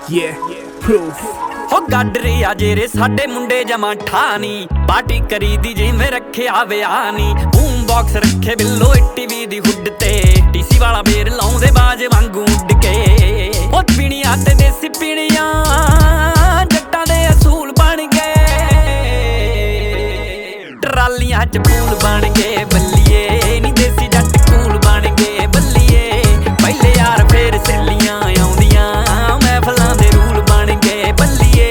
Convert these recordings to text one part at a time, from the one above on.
Yeah, proof। ਹੋ ਗੱਡਰੇ ਆ ਜੇਰੇ ਸਾਡੇ ਮੁੰਡੇ ਜਮਾ ਠਾਨੀ, ਪਾਰਟੀ ਕਰੀ ਦੀ ਜਿਵੇਂ ਰੱਖਿਆ ਵਿਆਹ ਨੀ। ਬੂਮ ਬਾਕਸ ਰੱਖੇ ਬਿੱਲੋ ਟੀਵੀ ਦੀ ਹੁੱਡ ਤੇ, ਟੀਸੀ ਵਾਲਾ ਬੇਰ ਲਾਉਂਦੇ ਬਾਜ ਵਾਂਗੂ ਉੱਡ ਕੇ। ਉਹ ਪੀਣੀਆਂ ਤੇ ਦੇਸੀ ਪੀਣੀਆਂ ਜੱਟਾਂ ਦੇ ਅਸੂਲ ਬਣ ਗਏ, ਟਰਾਲੀਆਂ ਚ ਪੂਲ ਬਣ ਗਏ ਬੱਲੀਏ ਨੀ। ਦੇਸੀ ਜੱਟ ਕੂਲ ਬਣ ਗਏ ਬੱਲੀਏ, ਪਹਿਲੇ ਯਾਰ ਫੇਰ ਸਹੇਲੀਆਂ ਆਉਂਦੀਆਂ, ਮਹਿਫਲਾਂ ਦੇ ਰੂਲ ਬਣ ਗਏ ਬੱਲੀਏ।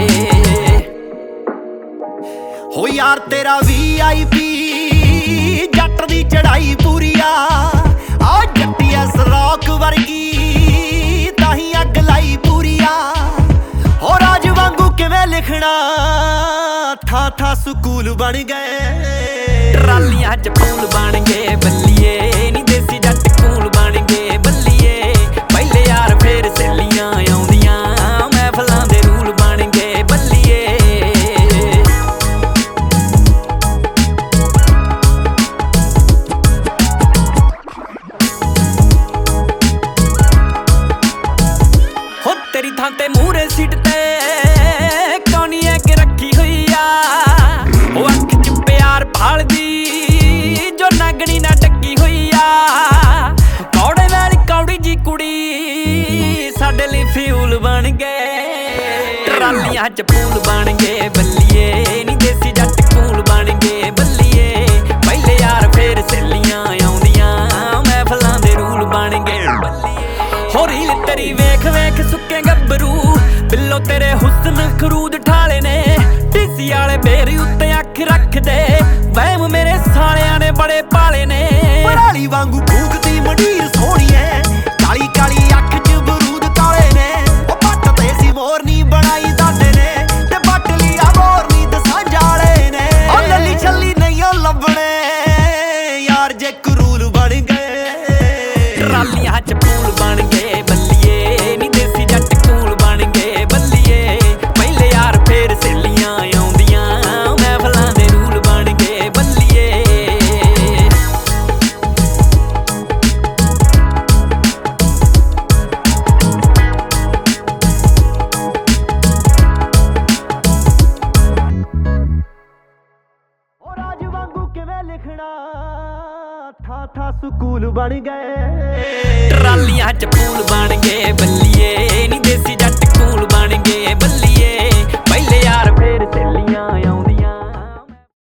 ਹੋ ਯਾਰ ਤੇਰਾ VIP ਜੱਟ ਦੀ ਚੜਾਈ ਪੂਰੀ ਆ ਜੱਟੀਆ ਸਰੋਕ ਵਰਗੀ ਤਾਹੀਂ ਅੱਗ ਲਾਈ ਪੂਰੀ ਆ। ਹੋ ਰਾਜ ਵਾਂਗੂ ਕਿਵੇਂ ਲਿਖਣਾ, ਥਾਂ ਥਾਂ ਸਕੂਲ ਬਣ ਗਏ, ਟਰਾਲੀਆਂ ਚ ਪੂਲ ਬਣ ਗਏ ਬੱਲੀਏ ਨੀ। ਦੇਸੀ ਜੱਟ ਕੂਲ ਬਣ ਗਏ ਬੱਲੀਏ, ਪਹਿਲੇ ਯਾਰ ਫੇਰ ਸਹੇਲੀਆਂ ਆਉਂਦੀਆਂ, ਮਹਿਫਲਾਂ ਦੇ ਰੂਲ ਬਣ ਗਏ ਬੱਲੀਏ। ਹੋ ਤੇਰੀ ਥਾਂ ਤੇ ਮੂਹਰੇ ਸੀਟ ਤੇ ਕੌਨੀਐਕ ਰੱਖੀ ਹੋਈ ਆ, ਉਹ ਅੱਖ ਚ ਪਿਆਰ ਭਾਲਦੀ ਜੋ ਨਾਗਣੀ ਨਾ ਟੱਕੀ ਹੋਈ ਆ। ਕੌੜੇ ਨਾਲ ਕੌੜੀ ਜੀ ਕੁੜੀ ਸਾਡੇ ਲਈ ਫਿਊਲ ਬਣ ਗਏ, ਟਰਾਲੀਆਂ ਚ ਪੂਲ ਬਣ ਗਏ ਬੱਲੀਏ ਨੀ। ਦੇਸੀ ਜੱਟ ਕੂਲ ਬਣ ਗਏ ਬੱਲੀਏ, ਪਹਿਲੇ ਯਾਰ ਫੇਰ ਸਹੇਲੀਆਂ ਆਉਂਦੀਆਂ, ਮਹਿਫਲਾਂ ਦੇ ਰੂਲ ਬਣ ਗਏ ਬੱਲੀਏ। ਹੋ ਰੀਲ ਤੇਰੀ ਵੇਖ ਵੇਖ ਸੁੱਕੇ ਗੱਭਰੂ, ਬਿੱਲੋ ਤੇਰੇ ਹੁਸਨ ਖਰੂਦ ਠਾਲੇ ਨੇ। ਟੀਸੀ ਵਾਲੇ ਬੇਰੀ ਉੱਤੇ ਅੱਖ ਰੱਖਦੇ, ਵਹਿਮ ਮੇਰੇ ਸਾਲਿਆਂ ਨੇ ਬੜੇ ਪਾਲੇ ਨੇ। ਪਰਾਲੀ ਵਾਂਗੂ ਫੂਕਦੀ ਮੰਡੀਰ ਸੋਹਣੀਏ, ਕਾਲੀ ਕਾਲੀ ਅੱਖ ਚ ਬਰੂਦ ਕਾਲੇ ਨੇ। ਉਹ ਪੱਟ ਤੇ ਸੀ ਮੋਰਨੀ ਬਣਾਈ ਦਾਦੇ ਨੇ, ਤੇ ਪੱਟ ਲਿਆ ਮੋਰਨੀ ਦਸਾਂ ਜਾਲੇ ਨੇ। ਉਹ ਲੱਲੀ ਛੱਲੀ ਨਹੀਂ ਉਹ ਲੱਭਣੇ ਯਾਰ ਜੇ ਕਰੂਲ ਬਣ ਗਏ, ਟਰਾਲੀਆਂ ਚ ਪੂਲ ਬਣ ਗਏ ਬੱਲੀਏ ਨੀ। ਦੇਸੀ ਜੱਟ ਕੂਲ ਬਣ ਗਏ ਬੱਲੀਏ, ਪਹਿਲੇ ਯਾਰ ਫੇਰ ਸਹੇਲੀਆਂ ਆਉਂਦੀਆਂ, ਮਹਿਫਲਾਂ ਦੇ ਰੂਲ ਬਣ ਗਏ ਬੱਲੀਏ। ਉਹ ਰਾਜ ਵਾਂਗੂ ਕਿਵੇਂ ਲਿਖਣਾ, ਥਾਂ ਥਾਂ ਸਕੂਲ ਬਣ ਗਏ, ਟਰਾਲੀਆਂ ਚ ਪੂਲ ਬਣ ਗਏ ਬੱਲੀਏ ਨੀ। ਦੇਸੀ ਜੱਟ ਕੂਲ ਬਣ ਗਏ ਬੱਲੀਏ,